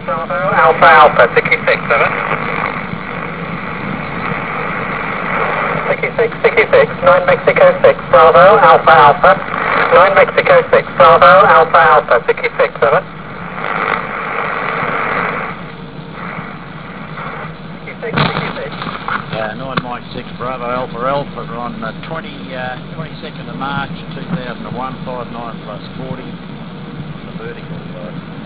Bravo, Alpha Alpha, 66, over. 66, 9 Mexico 6, Bravo, Alpha Alpha. 9 Mexico 6, Bravo, Alpha Alpha, 66, over. 66. 9 Mike 6 Bravo Alpha Alpha on 22nd of March 2001, 59 plus 40, the vertical